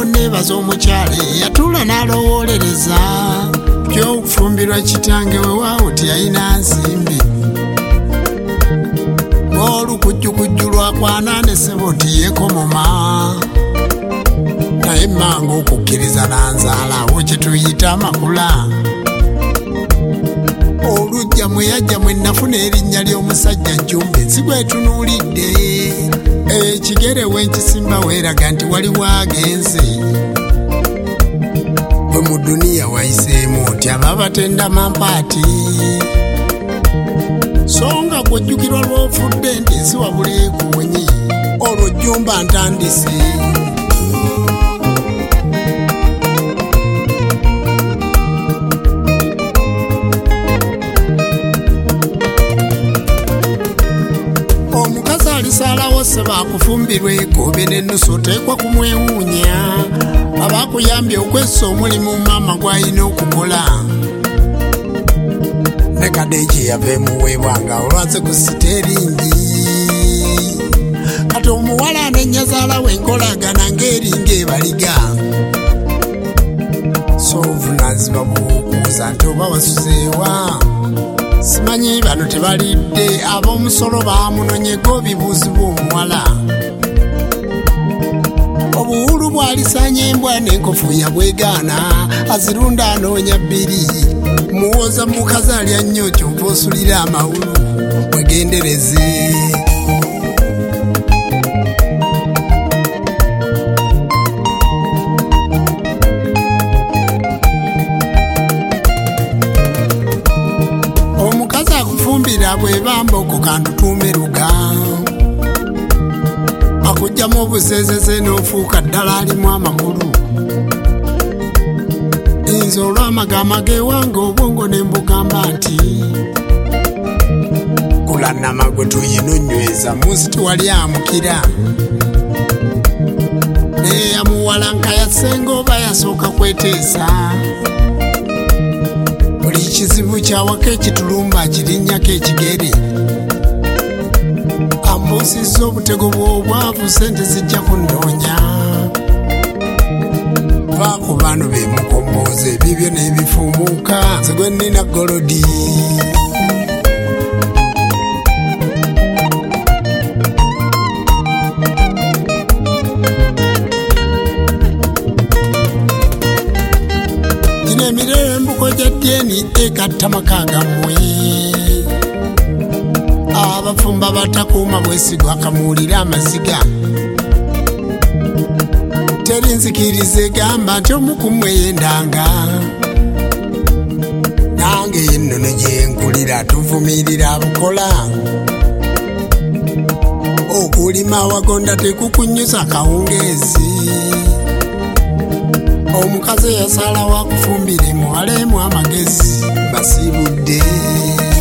nebaza omukyala yatula n'alowolereza by'okufumbirwa kitange wewaawo tiyalina nsimbi olukujjukujju lwakwana sebo tiyekomoma naye mangu okukkiriza nanzaalawo kyetuyita amakula olujja mwe yajja mwe nafuna erinnya ly'omusajja Jjumbe nsigwetunuulidde ekigere wenkisimba weeraga nti waliwo agenze bwe mu duniya wayiseemu nti aba batenda mampaati so nga gwojjukirwa lw'ofudde nti ensi wabula ekuwonyi olwo Jjumba ntandise omukazi alisalawo sebakufumbirwa ekobe n'ennusu oteekwa kumwewuunya abakuyambye okwessa omulimu maama gw'alina okukola ne Kadeji yaveemuweebwa nga olwaze ku siteeringi kati omuwala n'ennyazaala we nkolagana ng'eringa ebaliga so obuvunaanyizibwa bw'okuuza nti oba wasuzeewa simanyi bano tebalidde ab'omusolo baamunonyega obibuuzibwa omuwala obuwulu bw'alisanya embwa n'enkofu yabwegaana azirunda anoonya bbiri muwoza mukazi alya nnyo kyova osulira amawulu mwegendereze omukazi akufumbira bwebamba okwo kantutuume luga akugjamu obusezeze n'ofuuka ddala alimu amakulu nze olw'amagama gewange obwongo ne mbugamba nti kula namagwe tuyina onyweza munsi tiwali amukira naye yamuwalanka yasenga oba yasooka kweteesa buli kizibu kyawaka ekitulumba kirinnyako ekigere ambuusizza obutego bw'obwavu sente zijja kunnoonya vaako bano bemukombooza ebibyo n'ebifumuuka nze gwe nnina golodi gino emirembuko gya ddiini egatta maka gammwe abafumba batakuuma bwesigwa akamuwulira amaziga teri nzikiriza egamba nti omukumu eyendanga nange yennono gyenkulira tuvumirira bukola okulima awagonda tekukunyusa kawungeezi omukazi eyasalawo akufumbire muwalemu amagezi basiibudde